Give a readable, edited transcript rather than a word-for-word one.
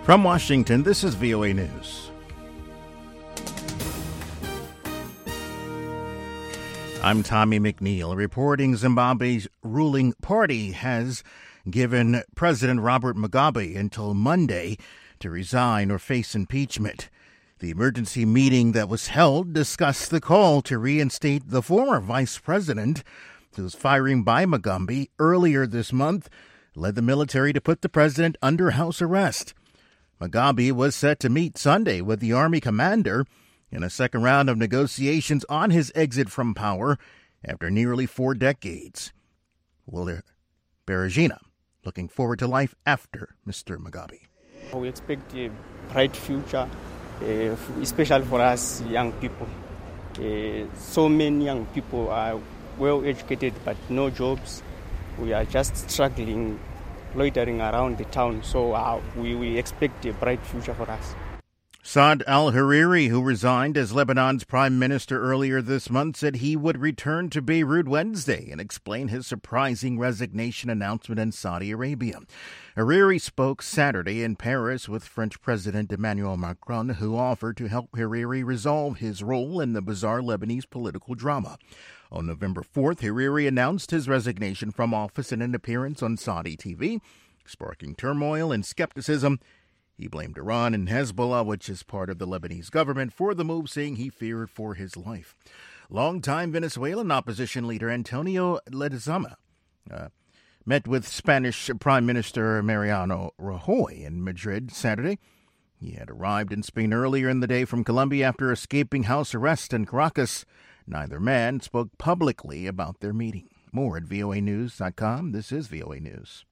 From Washington, this is VOA News. I'm Tommy McNeil, reporting Zimbabwe's ruling party has given President Robert Mugabe until Monday to resign or face impeachment. The emergency meeting that was held discussed the call to reinstate the former vice president, whose firing by Mugabe earlier this month led the military to put the president under house arrest. Mugabe was set to meet Sunday with the army commander in a second round of negotiations on his exit from power after nearly 4 decades. Wilder Beragina looking forward to life after Mr. Mugabe. We expect a bright future, especially for us young people. So many young people are well educated but no jobs. We are just struggling, loitering around the town, so we expect a bright future for us. Saad al-Hariri, who resigned as Lebanon's prime minister earlier this month, said he would return to Beirut Wednesday and explain his surprising resignation announcement in Saudi Arabia. Hariri spoke Saturday in Paris with French President Emmanuel Macron, who offered to help Hariri resolve his role in the bizarre Lebanese political drama. On November 4th, Hariri announced his resignation from office in an appearance on Saudi TV, sparking turmoil and skepticism. He blamed Iran and Hezbollah, which is part of the Lebanese government, for the move, saying he feared for his life. Longtime Venezuelan opposition leader Antonio Ledezma met with Spanish Prime Minister Mariano Rajoy in Madrid Saturday. He had arrived in Spain earlier in the day from Colombia after escaping house arrest in Caracas. Neither man spoke publicly about their meeting. More at voanews.com. This is VOA News.